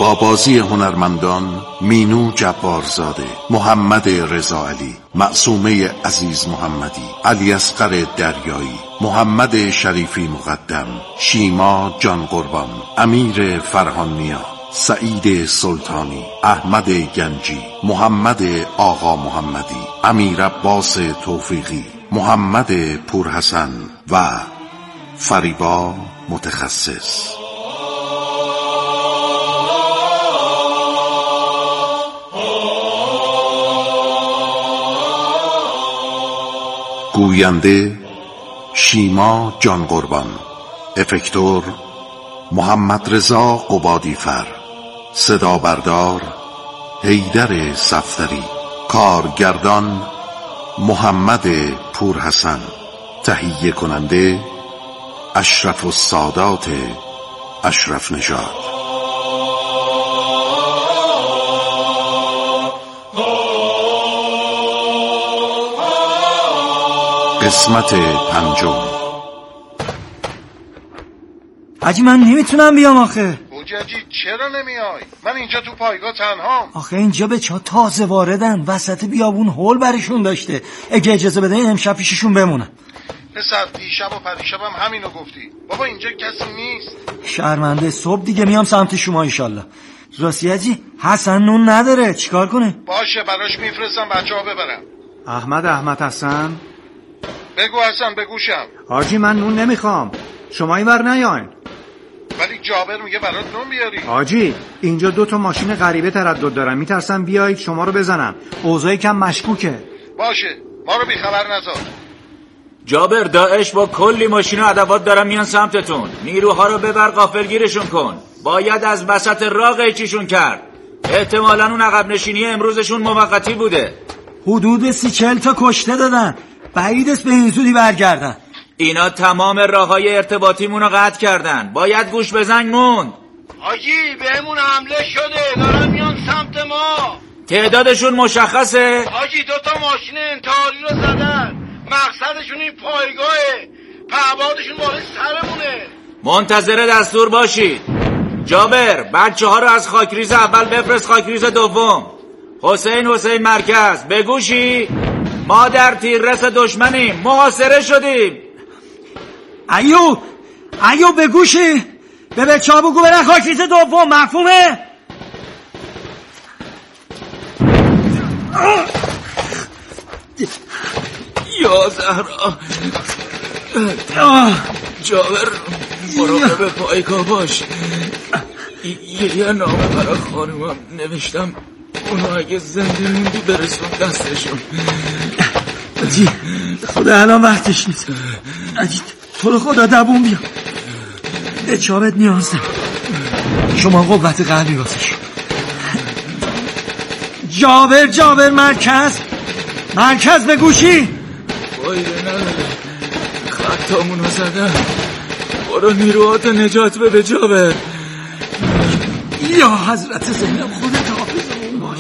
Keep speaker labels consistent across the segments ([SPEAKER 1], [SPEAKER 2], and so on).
[SPEAKER 1] با بازی هنرمندان مینو جبارزاده، محمد رضا علی، معصومه عزیز محمدی، علی اصغر دریایی، محمد شریفی مقدم، شیما جان قربان، امیر فرهانیا، سعید سلطانی، احمد گنجی، محمد آقا محمدی، امیر عباس توفیقی، محمد پورحسن و فریبا متخصص. گوینده شیما جان قربان، افکتور محمد رضا قبادیفر، صدا بردار حیدر صفدری، کارگردان محمد پورحسن، تهیه کننده اشرف السادات اشرف نژاد. قسمت 5.
[SPEAKER 2] حاجی من نمیتونم بیام آخه.
[SPEAKER 3] حجاجی چرا نمیای؟ من اینجا تو پایگاه تنهام.
[SPEAKER 2] آخه اینجا به چا تازه واردن، وسط بیابون هول برشون داشته. اگه اجازه بده امشب پیششون بمونم.
[SPEAKER 3] پسر دیشب و پریشبم همینو گفتی. بابا اینجا کسی نیست.
[SPEAKER 2] شرمنده، صبح دیگه میام سمت شما ایشالله. راستی حاجی حسن نون نداره، چیکار کنه؟
[SPEAKER 3] باشه براش میفرستم بچه‌ها ببرم.
[SPEAKER 4] احمد حسن،
[SPEAKER 3] بگو حسن بگوشم.
[SPEAKER 4] حاجی من نون نمیخوام، شما اینور نیاین.
[SPEAKER 3] ولی جابر میگه برات نون بیاری.
[SPEAKER 4] حاجی اینجا 2 ماشین غریبه تردد دارن، میترسن بیایید شما رو بزنن. اوضاع کم مشکوکه.
[SPEAKER 3] باشه ما رو بیخبر نذار.
[SPEAKER 5] جابر داعش با کلی ماشین و ادوات دارن میان سمتتون. نیروها رو ببر غافلگیرشون کن. باید از وسط راه قیچیشون کرد. احتمالاً اون عقب نشینی امروزشون موقتی بوده.
[SPEAKER 2] حدود 30-40 تا کشته دادن. بعید است به این زودی برگردن.
[SPEAKER 5] اینا تمام راههای ارتباطیمون رو قطع کردن. باید گوش بزنگ موند.
[SPEAKER 3] حاجی بهمون حمله شده، دارن میان سمت ما.
[SPEAKER 5] تعدادشون مشخصه؟
[SPEAKER 3] حاجی 2 ماشین انتحاری رو زدن. مقصدشون این پایگاهه. پهبادشون بالای سرمونه.
[SPEAKER 5] منتظر دستور باشید. جابر بچه‌ها رو از خاکریز اول بفرست خاکریز دوم. حسین مرکز بگوشی. ما در تیررس دشمنیم، محاصره شدیم.
[SPEAKER 2] ایو بگوشی. به بچه‌ها بگو برن خاکریز دوم، مفهومه؟
[SPEAKER 5] یا زهرا. جابر مراقب پایگاه باش. یه نامه برای خانومم نوشتم، اونو اگه زنده موندی برسون دستشون.
[SPEAKER 2] عجی خدا الان وقتش نیست. عجی تو رو خدا دووم بیا. به چابت نیاز دارم. شما قوت قلبی واسه شو. جابر مرکز به گوشی.
[SPEAKER 5] فایده نداره، خطامونو زدن. برو نیروهات نجات بده جابر.
[SPEAKER 2] یا حضرت زینب خودت حافظمون باش.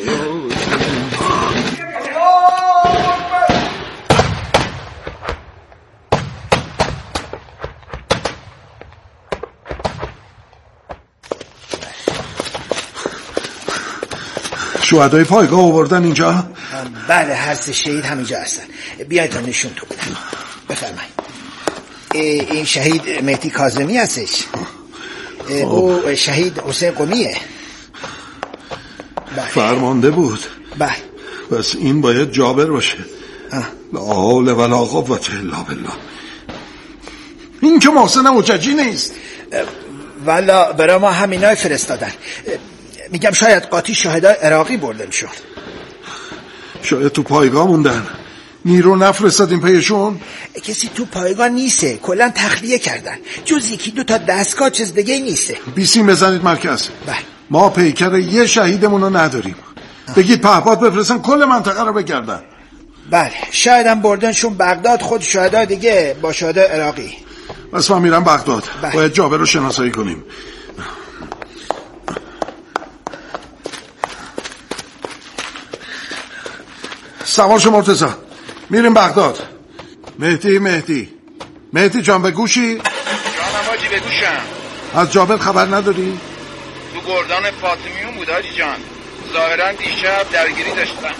[SPEAKER 1] شهدای پایگاه آوردن اینجا؟
[SPEAKER 6] بله هر 3 شهید همینجا هستن. بیاید تا نشون تو بدم. بفرمایید. این شهید مهدی کاظمی هستش. او شهید حسین قمیه.
[SPEAKER 1] بله. فرمانده بود.
[SPEAKER 6] بله.
[SPEAKER 1] بس این باید جابر باشه. لا حول ولا قوة الا بالله. این که محسن حجاجی نیست.
[SPEAKER 6] والا برای ما همینا فرستادن. میگم شاید قاطی شهدای عراقی برده میشد.
[SPEAKER 1] شاید تو پایگاه موندن. نیرو نفرستادیم پیشون؟
[SPEAKER 6] کسی تو پایگاه نیسته، کلا تخلیه کردن. جز 1-2 تا دستگاه چیز دیگه نیسته.
[SPEAKER 1] بیسیم بزنید مرکز.
[SPEAKER 6] بله.
[SPEAKER 1] ما پیکر یه شهیدمونو نداریم. بگید پهپاد بفرستن کل منطقه رو بگردن.
[SPEAKER 6] بله شاید هم بردنشون بغداد، خود شهدا دیگه با شهدای عراقی.
[SPEAKER 1] بس من میرم بغداد.
[SPEAKER 6] بله.
[SPEAKER 1] باید جابر رو شناسایی کنیم. سوار شو مرتضی، میریم بغداد. مهدی جان به گوشی؟
[SPEAKER 3] جانم حاجی به گوشم.
[SPEAKER 1] از جابر خبر نداری؟
[SPEAKER 3] تو گردان فاطمیون بود حاجی جان. ظاهرا دیشب درگیری داشتن.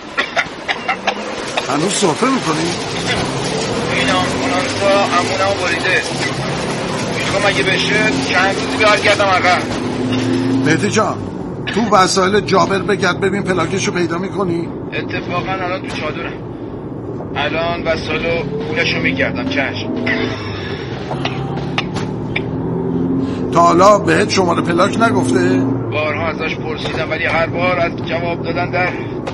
[SPEAKER 1] هنوز سفره میکنی؟
[SPEAKER 3] این آمبولانسا امونمو بریده. میخوام اگه بشه چند روزی برگردم عقب.
[SPEAKER 1] مهدی جان تو وسایل جابر بگرد ببین پلاکشو پیدا میکنی؟
[SPEAKER 3] اتفاقا الان تو چادرم. الان وسایل پولشو میگردم. چشم.
[SPEAKER 1] تا حالا بهت شماره پلاک نگفته؟
[SPEAKER 3] بارها ازش پرسیدم ولی هر بار از جواب دادن در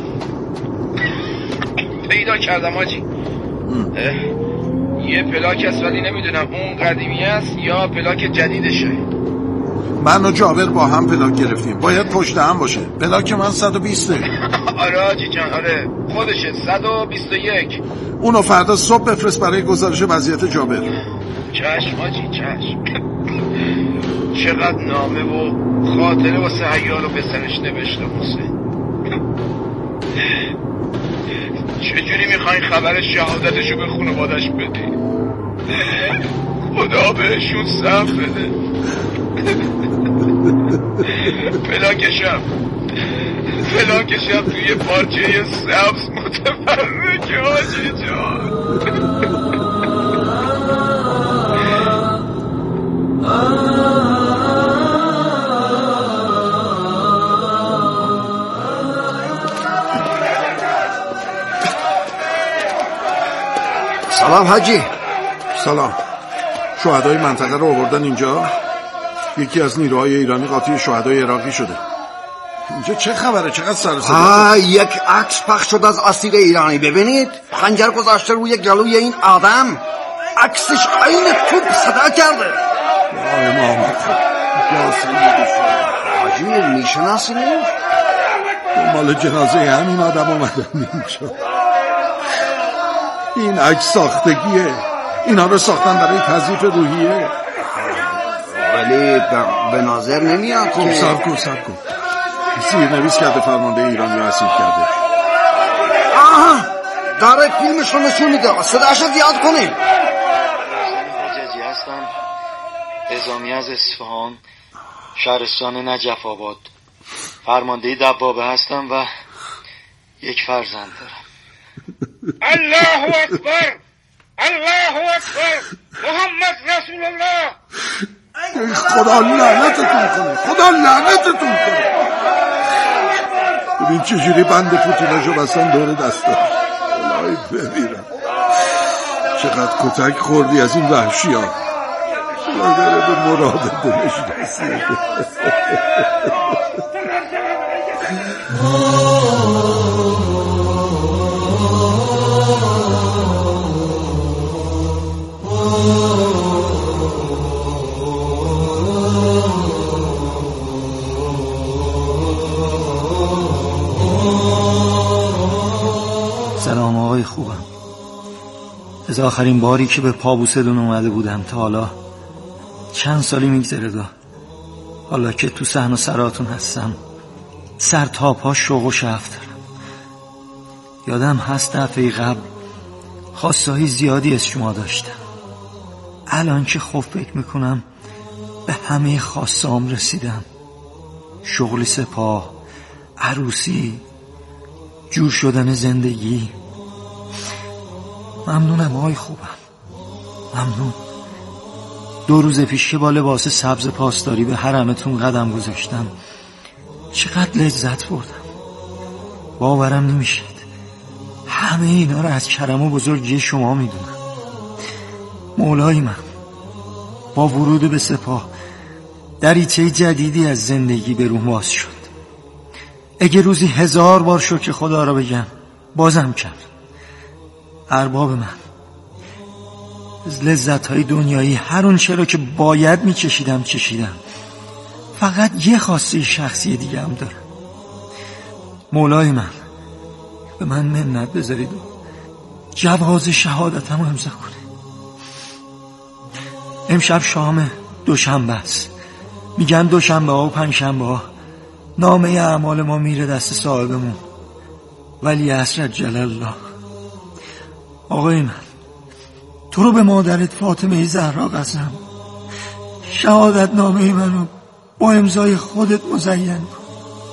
[SPEAKER 3] پیدا کردم حاجی. یه پلاک است ولی نمیدونم اون قدیمی است یا پلاک جدیدشه.
[SPEAKER 1] من و جابر با هم پلاک گرفتیم. باید پشت هم باشه. پلاک من 120.
[SPEAKER 3] آره حاجی جان آره خودشه 121.
[SPEAKER 1] اونو فردا صبح بفرست برای گزارش وضعیت جابر.
[SPEAKER 3] چشم حاجی چشم. چقدر نامه و خاطره واسه عیال و پسرش نوشته حسین. چجوری میخواین خبر شهادتشو به خانوادش بدی؟ خدا بهشون صبر بده. پلاکشم توی پارچه سبز متفرقه حاجی جان.
[SPEAKER 6] سلام حاجی.
[SPEAKER 1] سلام. شهدای منطقه رو آوردن اینجا؟ یکی از نیروهای ایرانی قاطی شهدای عراقی شده. اینجا چه خبره؟ چقدر سر و صدا؟
[SPEAKER 7] یک عکس پخش شد از اسیر ایرانی. ببینید خنجر گذاشته روی گلوی این آدم. عکسش عین توپ صدا کرده.
[SPEAKER 1] امام
[SPEAKER 7] حاجی میشناسینش؟
[SPEAKER 1] دنبال جنازه همین آدم اومدن اینجا. این عکس ساختگیه. اینا رو ساختن برای تضعیف روحیه.
[SPEAKER 7] ولی به نظر نمیاد که
[SPEAKER 1] صبر کن زیرنویس کرده فرمانده ایرانی رو اسیر کرده.
[SPEAKER 7] آها داره فیلمش رو نشون میده. صداش زیاد کنین.
[SPEAKER 8] حججی هستم، اعزامی از اصفهان، شهرستان نجف آباد. فرمانده دبابه هستم و یک فرزند دارم.
[SPEAKER 3] الله اکبر الله اکبر محمد رسول الله.
[SPEAKER 1] خدا لعنتتون کنه. ببین چجوری بند پوتیناشو بستن دور دستاش. الهی بمیرم. چقدر کتک خوردی از این وحشی ها. خدا داره به مراد دلش رسیده.
[SPEAKER 2] سلام آقای خوبم. از آخرین باری که به پابوسدون اومده بودم تا حالا چند سالی میگذره. حالا که تو صحن و سراتون هستم سر تا پا شوق و شعف دارم. یادم هست دفعه قبل خواستهای زیادی از شما داشتم. الان که خوب فکر میکنم به همه خواستام رسیدم. شغل سپاه، عروسی، جور شدن زندگی. ممنونم آقای خوبم، ممنون. 2 روز پیش که با لباس سبز پاسداری به حرمتون قدم گذاشتم چقدر لذت بردم. باورم نمیشید. همه اینا رو از کرم و بزرگی شما میدونم. مولای من با ورود به سپاه دریچه جدیدی از زندگی به روم باز شد. اگه روزی 1000 بار شکر خدا را بگم بازم کم. ارباب من از لذت‌های دنیایی هر اون چرا که باید می‌چشیدم چشیدم. فقط یه خواسته شخصی دیگه هم دارم. مولای من به من منت بذارید و جواز شهادتم رو امضا کنید. امشب شام دوشنبه است. میگن دوشنبه ها و پنجشنبه ها نامه اعمال ما میره دست صاحبمون ولی عصر جل الله. آقای من تو رو به مادرت فاطمه زهرا قسم، شهادت نامه منو با امضای خودت مزین کن.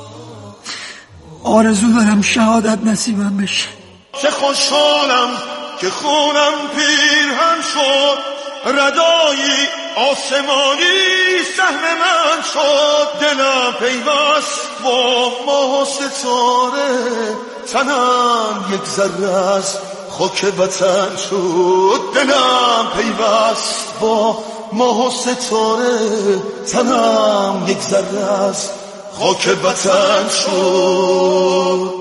[SPEAKER 2] آرزو دارم شهادت نصیبم بشه.
[SPEAKER 9] چه خوشحالم که خونم پیرهن شد، ردایی آسمانی سهم من شد. دلم پیوست با ماه و ستاره، تنم یک ذره از خاک وطن شد. دلم پیوست با ماه و ستاره، تنم یک ذره از خاک وطن شد.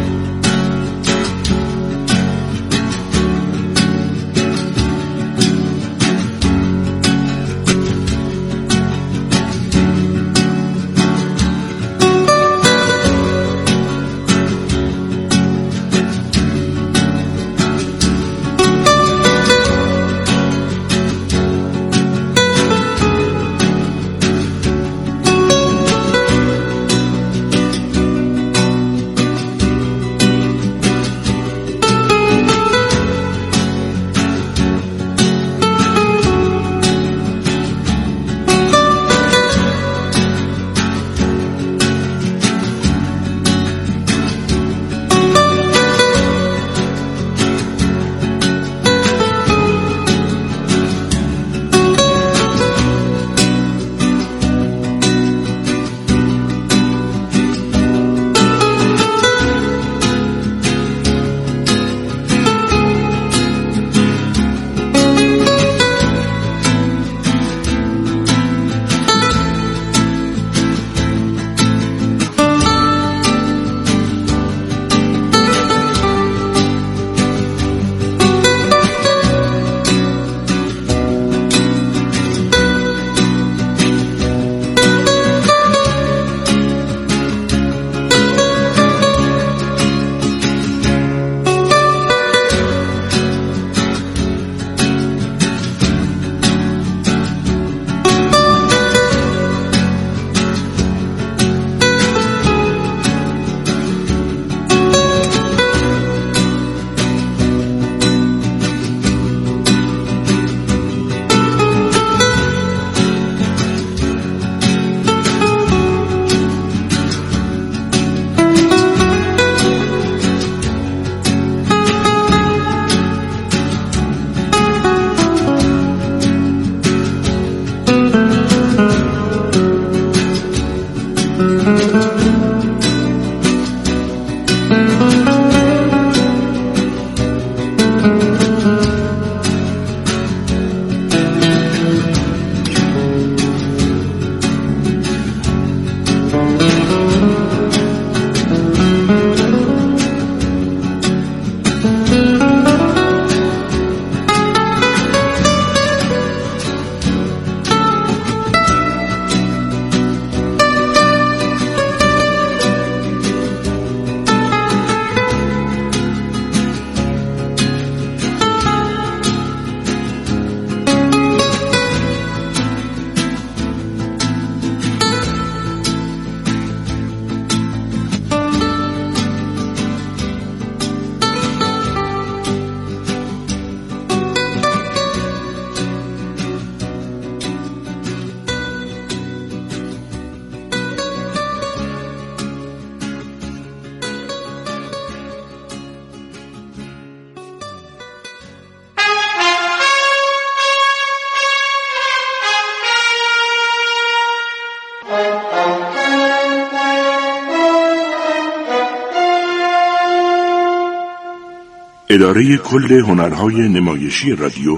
[SPEAKER 1] اداره کل هنرهای نمایشی رادیو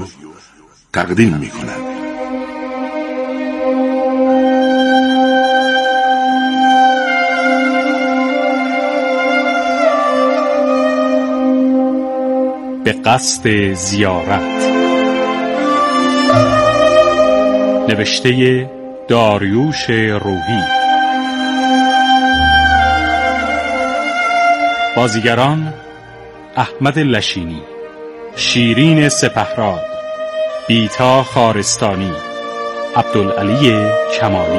[SPEAKER 1] تقدیم می‌کند.
[SPEAKER 10] به قصد زیارت، نوشته داریوش روحی. بازیگران: احمد لشینی، شیرین سپهراد، بیتا خارستانی، عبدالعلی کمالی.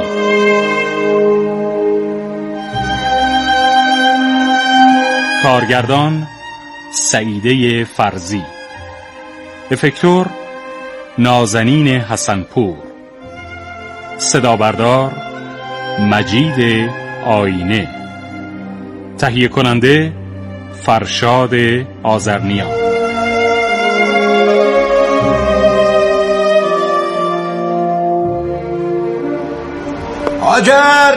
[SPEAKER 10] کارگردان: سعیده فرزی. افکتور: نازنین حسنپور. صدابردار: مجید آینه. تهیه کننده فرشاد آذرنیا.
[SPEAKER 5] هاجر،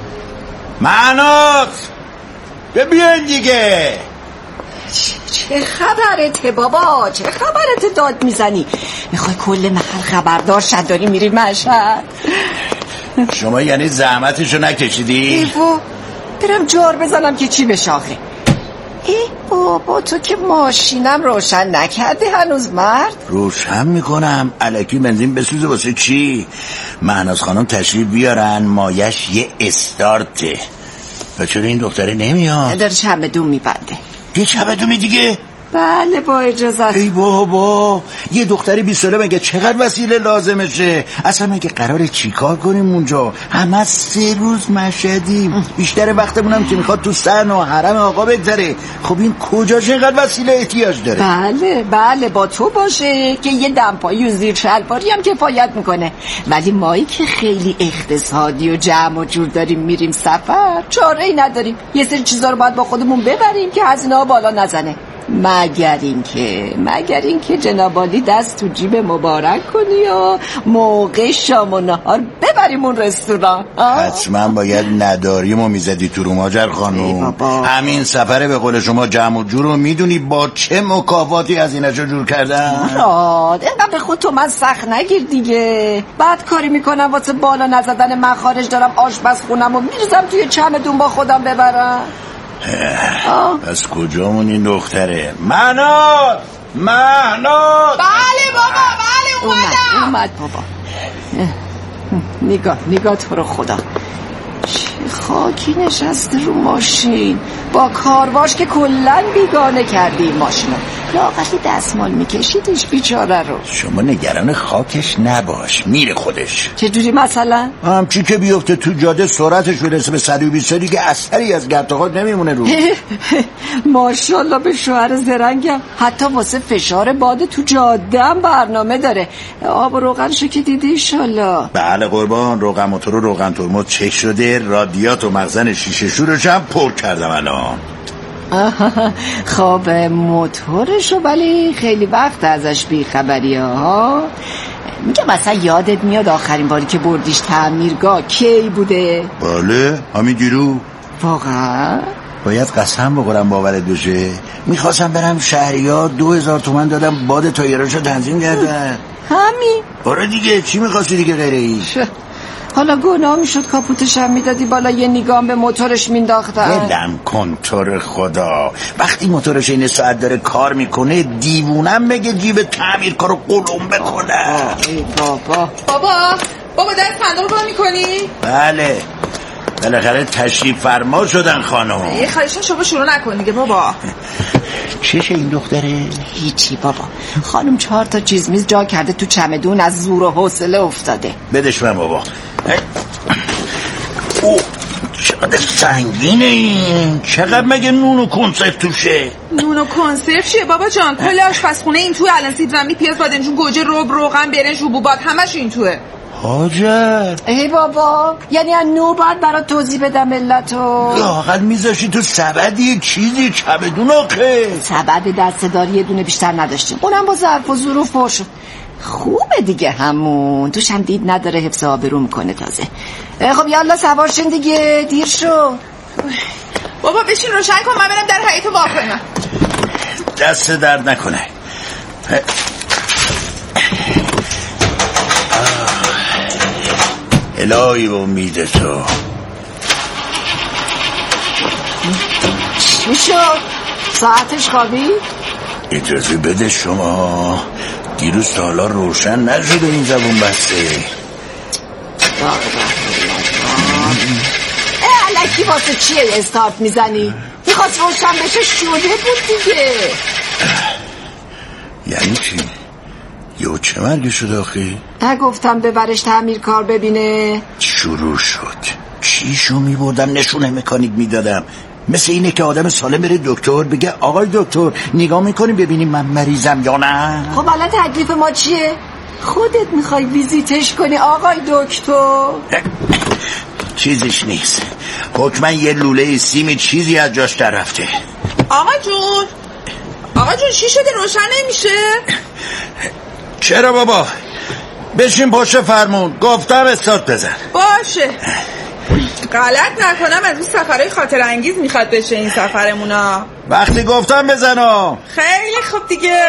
[SPEAKER 5] معنات ببین دیگه.
[SPEAKER 11] چه خبرته بابا؟ چه خبرته داد میزنی؟ میخوای کل محل خبردار شد داری میری مشهد؟
[SPEAKER 5] شما یعنی زحمتشو نکشیدی؟
[SPEAKER 11] ایوو برم جار بزنم که چی بشه آخه؟ ای بابا تو که ماشینم روشن نکردی هنوز مرد؟
[SPEAKER 5] روشن میکنم. الکی بنزین بسوزه واسه چی؟ مهناز خانم تشریف بیارن، مایش یه استارته. و چرا این دختره نمیاد؟
[SPEAKER 11] داره چمدون میبنده.
[SPEAKER 5] یه چمدونی دیگه؟
[SPEAKER 11] بله با اجازت.
[SPEAKER 5] ای بابا یه دختری 20 ساله مگه چقدر وسیله لازمشه؟ اصلا مگه قراره چیکار کنیم اونجا؟ همه 3 روز مشهدیم، بیشتر وقتمونم که میخواد تو صحن و حرم آقا بگذره. خب این کجا چقدر وسیله احتیاج داره؟
[SPEAKER 11] بله با تو باشه که یه دمپایی و زیر شلواری هم کفایت میکنه، ولی مایی که خیلی اقتصادی و جمع و جور داریم میریم سفر چاره ای نداریم. یه سری چیزا رو باید با خودمون ببریم که هزینه ها بالا نزنه. مگر اینکه جناب عالی دست تو جیب مبارک کنی و موقع شام و نهار ببریم اون رستوران.
[SPEAKER 5] حتما باید نداریمو میزدی تو رو ماجر خانوم. همین سفره به قول شما جمع و جور رو میدونی با چه مکافاتی از اینجا جور کردن؟
[SPEAKER 11] مراد اینقدر به خود تو من سخت نگیر دیگه. بعد کاری میکنم واسه بالا نزدن مخارج دارم آشپز خونم و میرزم توی چمدون با خودم ببرم.
[SPEAKER 5] پس کجامون این دختره؟ مهناز.
[SPEAKER 12] بله بابا بله
[SPEAKER 11] اومد بابا. نگاه تو رو خدا چه خاکی نشسته رو ماشین. با کارواش که کلن بیگانه کردی این ماشینو. لااقل دستمال میکشیدش بیچاره رو.
[SPEAKER 5] شما نگران خاکش نباش، میره خودش.
[SPEAKER 11] چجوری مثلا؟
[SPEAKER 5] همچی که بیفته تو جاده سرعتش برسه به 120 دیگه اثری از گرتاخات نمیمونه رو.
[SPEAKER 11] ماشاءالله به شوهر زرنگم، حتی واسه فشار باد تو جاده هم برنامه داره. آب و روغنشو که دیدی ایشالله؟
[SPEAKER 5] بله قربان، روغن موتور و روغن ترمز چک شده، رادیات و مخزن شیشه شورش هم پر کردم الان.
[SPEAKER 11] خب موتورشو ولی خیلی وقت ازش بیخبری ها. میگه مثلا یادت میاد آخرین باری که بردیش تعمیرگاه کی بوده؟
[SPEAKER 5] بله همین دیرو.
[SPEAKER 11] واقعا؟
[SPEAKER 5] باید قسم بخورم باورت بشه. میخواستم برم شهریار 2000 تومن دادم باد تایراشو تنظیم کردن.
[SPEAKER 11] همین؟
[SPEAKER 5] آره دیگه چی میخواستی دیگه غیره ای؟
[SPEAKER 11] حالا گناه میشد کاپوتش هم میدادی بالا یه نگام به موتورش مینداختن.
[SPEAKER 5] دلم کن تو رو خدا، وقتی موتورش این ساعت داره کار میکنه دیوونم بگه جیب تعمیرکارو قلم بکنه.
[SPEAKER 11] ای بابا
[SPEAKER 12] در صندوق رو میکنی؟
[SPEAKER 5] بله بالاخره تشریف فرما شدن خانم.
[SPEAKER 12] یه خواهشان شما شروع نکن دیگه بابا.
[SPEAKER 5] چشه این دختره؟
[SPEAKER 11] هیچی بابا، خانم 4 تا چیز میز جا کرده تو چمدون، از زور و حوصله افتاده.
[SPEAKER 5] بدش من بابا. چقدر سنگینه این. چقدر مگه نون و کنسرو توشه؟
[SPEAKER 12] نون و کنسرو چیه بابا جان؟ کل آشپزخونه این توه. الان سیدرمی پیاز بادمجون گوجه رب روغن برنج حبوبات همش این توه.
[SPEAKER 5] هاجر
[SPEAKER 11] ای بابا یعنی از نو باید برای توضیح بدم ملتو؟
[SPEAKER 5] لااقل میذاشی تو سبدی چیزی چمدون آخه.
[SPEAKER 11] سبد دسته‌داری یه دونه بیشتر نداشتیم، اونم با ظرف و ظروف باشه. خوبه دیگه همون توش هم دید نداره، حفظ آبرو میکنه تازه. خب یالا سوار شین دیگه، دیر شو.
[SPEAKER 12] بابا بشین روشن کن من برم در حیاط وا کنم.
[SPEAKER 5] دست درد نکنه. الهی به امید تو.
[SPEAKER 11] چی شد؟ ساعتش خوابی؟
[SPEAKER 5] اجازه بده شما، دیروز تا حالا روشن نشده این زبون بسته.
[SPEAKER 11] الکی واسه چیه استارت میزنی؟ میخواست روشن بشه شده بود دیگه.
[SPEAKER 5] یعنی چی؟ یه چه مرگی شد آخه؟
[SPEAKER 11] نگفتم ببرش تعمیرکار ببینه.
[SPEAKER 5] شروع شد. چیشو میبردم نشونه مکانیک میدادم. مثل اینه که آدم سالم بره دکتر بگه آقای دکتر نگاه میکنیم ببینیم من مریضم یا نه.
[SPEAKER 11] خب حالا تکلیف ما چیه؟ خودت میخوای ویزیتش کنی آقای دکتر؟
[SPEAKER 3] چیزیش نیست. حکما یه لوله سیمی چیزی از جاش در رفته.
[SPEAKER 12] آقا جون چی شده؟ روشن نمیشه؟
[SPEAKER 3] چرا بابا؟ بشین پشت فرمون. گفتم استارت بزن.
[SPEAKER 12] باشه. غلط نکنم از اون سفرهای خاطر انگیز میخواد بشه این سفرمونا.
[SPEAKER 3] وقتی گفتم بزنم.
[SPEAKER 12] خیلی خوب دیگه.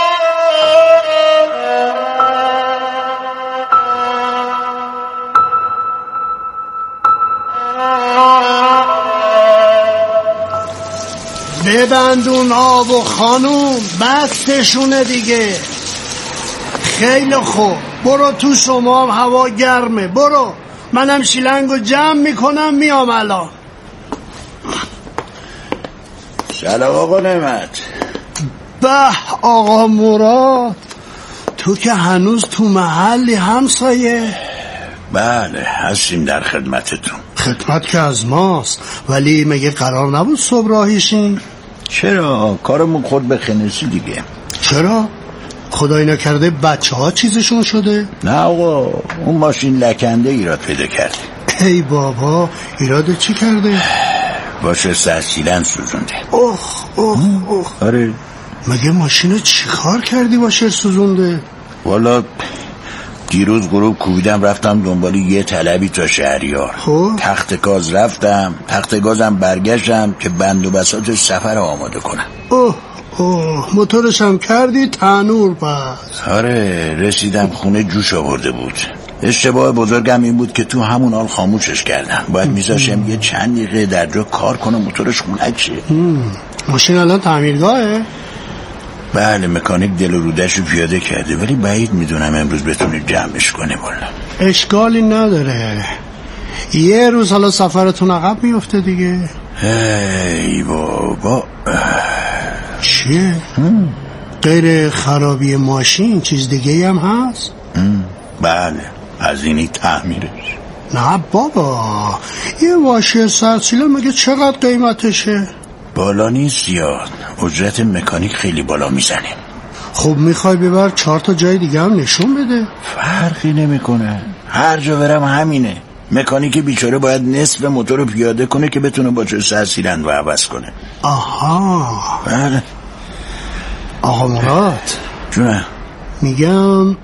[SPEAKER 13] ببندون آب و خانوم بستشونه دیگه. خیلی خوب برو تو، شما هوا گرمه. برو منم شیلنگو جمع میکنم میام الان.
[SPEAKER 3] سلام آقا نعمت.
[SPEAKER 13] به آقا مراد، تو که هنوز تو محلی همسایه؟
[SPEAKER 3] بله هستیم در خدمتتون.
[SPEAKER 13] خدمت که از ماست، ولی مگه قرار نبود صبح راهیشین؟
[SPEAKER 3] چرا؟ کارمون خود به خنسی دیگه.
[SPEAKER 13] چرا؟ خدایی نکرده بچه ها چیزشون شده؟
[SPEAKER 3] نه آقا، اون ماشین لکنده ایراد پیدا کرده.
[SPEAKER 13] ای بابا، ایراد چی کرده؟
[SPEAKER 3] باشه سرسیلن سوزونده.
[SPEAKER 13] اوه.
[SPEAKER 3] آره.
[SPEAKER 13] مگه ماشینو چی کار کردی باشه سوزونده؟
[SPEAKER 3] والا دیروز غروب کوبیدم رفتم دنبال یه طلبی تا شهریار. تخت گاز رفتم، تخت گازم برگشتم که بند و بساط سفر آماده کنم.
[SPEAKER 13] اوه موتورش هم کردی تنور پس؟
[SPEAKER 3] آره رسیدم خونه جوش آورده بود. اشتباه بزرگم این بود که تو همون حال خاموشش کردم. باید میذاشم یه چند دقیقه در جا کار کنم موتورش خنک شه.
[SPEAKER 13] ماشین الان تعمیرگاهه؟
[SPEAKER 3] بله مکانیک دل و رودش رو پیاده کرده، ولی بعید میدونم امروز بتونه جمعش کنه. والا
[SPEAKER 13] اشکالی نداره، یه روز حالا سفرتون عقب میفته دیگه.
[SPEAKER 3] ای بابا
[SPEAKER 13] چیه؟ غیر خرابی ماشین چیز دیگه هم هست؟
[SPEAKER 3] بله هزینه تعمیرش.
[SPEAKER 13] نه بابا، یه واشر سرسیلن مگه چقدر قیمتشه؟
[SPEAKER 3] بالا نیست زیاد، اجرت مکانیک خیلی بالا میزنه.
[SPEAKER 13] خب میخوای ببر 4 تا جای دیگه هم نشون بده؟
[SPEAKER 3] فرقی نمیکنه، هر جا برم همینه. مکانیک بیچاره باید نصف موتور رو پیاده کنه که بتونه باچه سرسیلن رو عوض کنه.
[SPEAKER 13] آها
[SPEAKER 3] بله.
[SPEAKER 13] آقا مراد
[SPEAKER 3] جونه،
[SPEAKER 13] میگم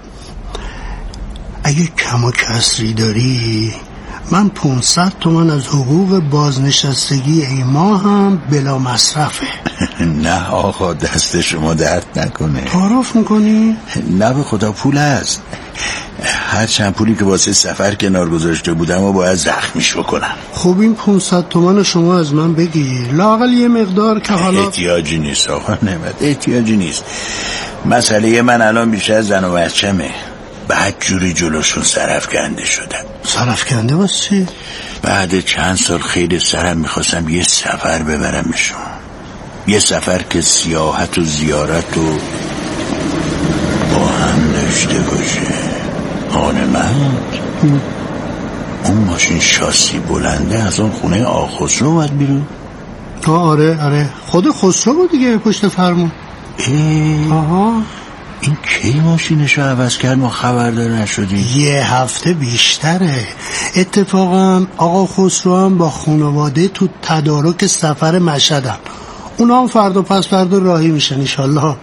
[SPEAKER 13] اگه کم و کسری داری من 500 تومن از حقوق بازنشستگی این ماه هم بلا مصرفه.
[SPEAKER 3] نه آقا دست شما درد نکنه.
[SPEAKER 13] تعارف میکنی؟
[SPEAKER 3] نه به خدا پول هست. هر چند پولی که واسه سفر کنار گذاشته بودم و باید زخمیش بکنم.
[SPEAKER 13] خب این 500 تومن شما از من بگیر، لااقل یه مقدار که حالا.
[SPEAKER 3] احتیاجی نیست آقا نعمت، احتیاجی نیست. مسئله من الان بیشتر زن و بچه‌مه. بعد جوری جلوشون سرفکنده شدم.
[SPEAKER 13] سرفکنده واسه چی؟
[SPEAKER 3] بعد چند سال خیلی سرم میخواستم یه سفر ببرمشون، یه سفر که سیاحت و زیارت و با هم داشته باشه. آنمند اون ماشین شاسی بلنده از اون خونه آقا خسرو اومد بیرون.
[SPEAKER 13] آره خود خسرو بود دیگه پشت فرمون. آها
[SPEAKER 3] این کی ماشینشو عوض کرد ما خبردار نشدیم؟
[SPEAKER 13] یه هفته بیشتره. اتفاقا آقا خسرو هم با خانواده تو تدارک سفر مشهدن. اونا هم فردا پس فردا راهی میشن انشالله.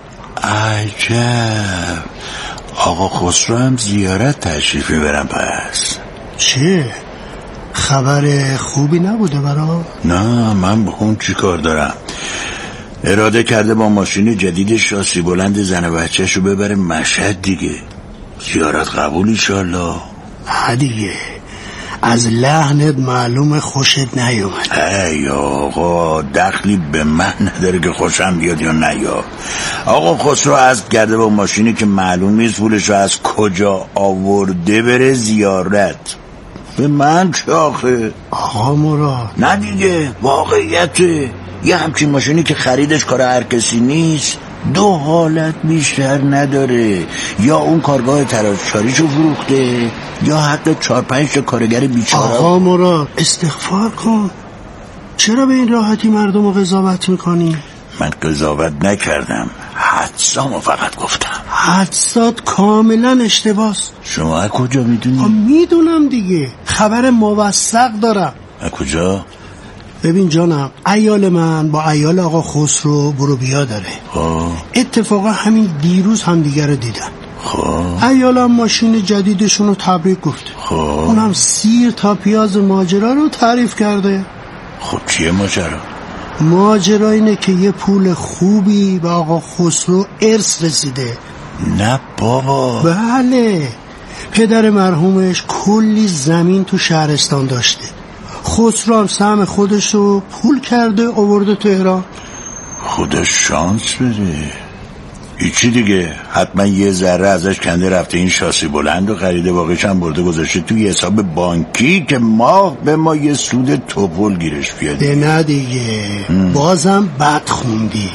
[SPEAKER 3] عجب، آقا خسرو هم زیارت تشریف میبرن پس.
[SPEAKER 13] چه؟ خبر خوبی نبوده برا؟
[SPEAKER 3] نه من با اون چی کار دارم. اراده کرده با ماشین جدید شاسی بلند زن و بچه‌شو ببره مشهد دیگه. زیارت قبول انشالله.
[SPEAKER 13] ها دیگه، از لحنت معلوم خوشت نیومد.
[SPEAKER 3] ای آقا دخلی به من نداره که خوشم بیاد یا نیاد. آقا خسرو عزم کرده با ماشینی که معلوم نیست پولشو از کجا آورده بره زیارت. به من چه آخه؟
[SPEAKER 13] آقا مراد
[SPEAKER 3] نه دیگه، واقعیته. یه همچین ماشینی که خریدش کار هر کسی نیست. 2 حالت بیشتر نداره، یا اون کارگاه تراشکاریشو فروخته یا حق 4-5 کارگر بیچاره.
[SPEAKER 13] آقا مراد استغفار کن، چرا به این راحتی مردم رو قضاوت میکنی؟
[SPEAKER 3] من قضاوت نکردم، حدسامو فقط گفتم.
[SPEAKER 13] حدسات کاملا اشتباس.
[SPEAKER 3] شما از کجا میدونی؟
[SPEAKER 13] میدونم دیگه، خبر موثق دارم.
[SPEAKER 3] از کجا؟
[SPEAKER 13] ببین جانم، عیال من با عیال آقا خسرو برو بیا داره. اتفاقا همین دیروز هم دیگه رو دیدن. عیالم ماشین جدیدشون رو تبریک گفته. اونم سیر تا پیاز ماجرا رو تعریف کرده.
[SPEAKER 3] خب چیه ماجرا؟
[SPEAKER 13] ماجرا اینه که یه پول خوبی به آقا خسرو ارث رسیده.
[SPEAKER 3] نه بابا.
[SPEAKER 13] بله، پدر مرحومش کلی زمین تو شهرستان داشته. خسرو هم سهم خودشو پول کرده آورده تهران.
[SPEAKER 3] خدا شانس بده. هیچی دیگه، حتما یه ذره ازش کنده رفته این شاسی بلند و خریده، باقیش هم برده گذاشته توی حساب بانکی که ماه به ما یه سود توپل گیرش بیاد.
[SPEAKER 13] نه دیگه، بازم بد خوندی.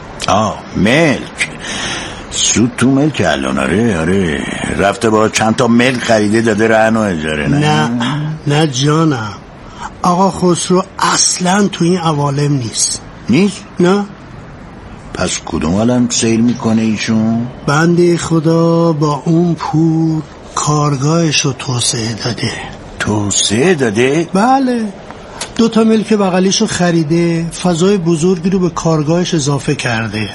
[SPEAKER 3] ملک، سود تو ملک الان. آره رفته با چند تا ملک خریده داده رهن و اجاره.
[SPEAKER 13] نه جانم، آقا خسرو اصلا تو این عوالم نیست. نه.
[SPEAKER 3] پس کدوم الان سیر میکنه ایشون؟
[SPEAKER 13] بنده خدا با اون پول کارگاهشو توسعه داده.
[SPEAKER 3] توسعه داده؟
[SPEAKER 13] بله، 2 ملک بغلیشو خریده، فضای بزرگی رو به کارگاهش اضافه کرده.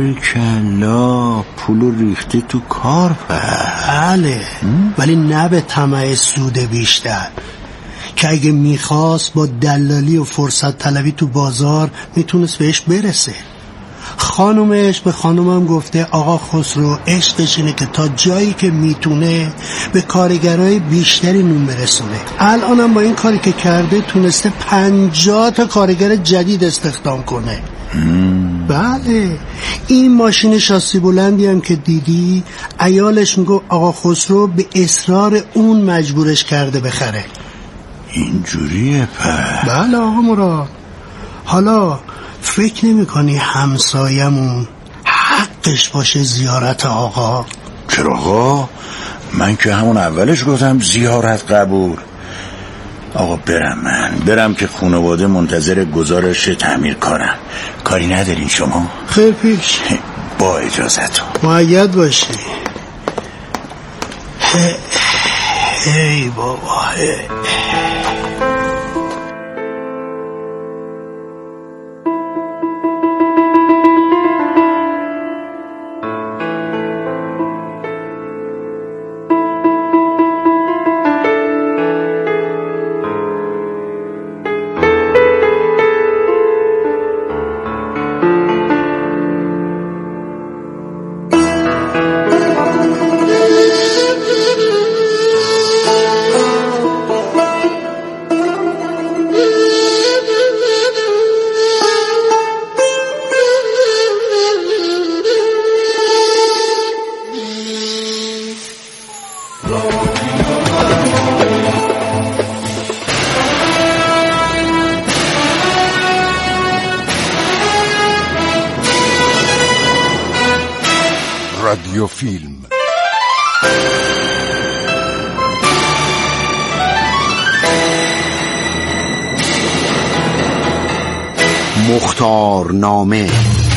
[SPEAKER 3] بارکلا، پولو ریخته تو کار.
[SPEAKER 13] بله، ولی نه به طمع سود بیشتر، که اگه میخواست با دلالی و فرصت طلبی تو بازار میتونست بهش برسه. خانومش به خانومم گفته آقا خسرو عشقش اینه که تا جایی که میتونه به کارگرای بیشتری نون برسونه. الانم با این کاری که کرده تونسته 50 تا کارگر جدید استخدام کنه. بله، این ماشین شاسی بلندی هم که دیدی عیالش میگه آقا خسرو به اصرار اون مجبورش کرده بخره.
[SPEAKER 3] اینجوریه
[SPEAKER 13] بله آقا مراد. حالا فکر نمی کنی همسایمون حقش باشه زیارت آقا؟
[SPEAKER 3] چرا آقا؟ من که همون اولش گفتم زیارت قبول. آقا برم که خانواده منتظر گزارش تعمیر کارم. کاری ندارین شما؟
[SPEAKER 13] خیر پیش.
[SPEAKER 3] با اجازتون.
[SPEAKER 13] مؤید باشی. ای بابا
[SPEAKER 1] رادیو فیلم.
[SPEAKER 7] مختارنامه.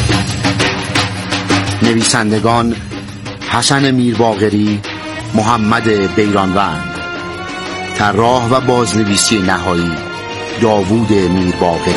[SPEAKER 7] نویسندگان حسن میرباقری، محمد بیرانوند. طراح و بازنویسی نهایی داوود میرباقری.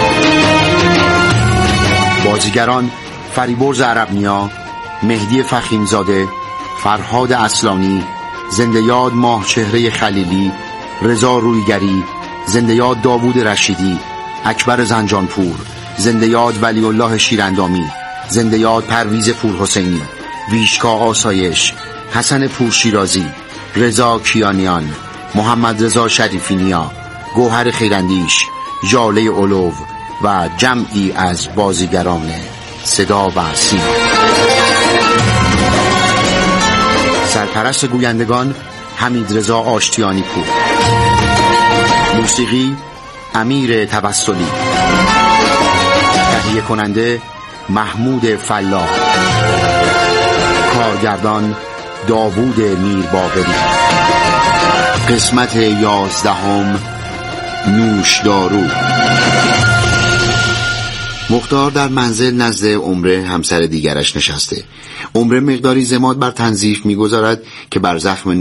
[SPEAKER 7] بازیگران فریبرز عربنیا، مهدی فخیمزاده، فرهاد اصلانی، زنده یاد ماهچهره خلیلی، رضا رویگری، زنده یاد داوود رشیدی، اکبر زنجانپور، زنده یاد ولی الله شیراندامی، زنده یاد پرویز پورحسینی، ویشکا آسایش، حسن پورشیرازی، رضا کیانیان، محمد رضا شریفینیا، گوهر خیراندیش، ژاله اولو و جمعی از بازیگران صدا و سیما. سرپرست گویندگان حمید رضا آشتیانی پور. موسیقی امیر توسلی. تهیه کننده محمود فلاح. کارگردان داوود میرباقری. قسمت 11 نوشدارو.
[SPEAKER 14] مختار در منزل نزد عمره همسر دیگرش نشسته. عمره مقداری زماد بر تنظیف می‌گذارد که بر زخم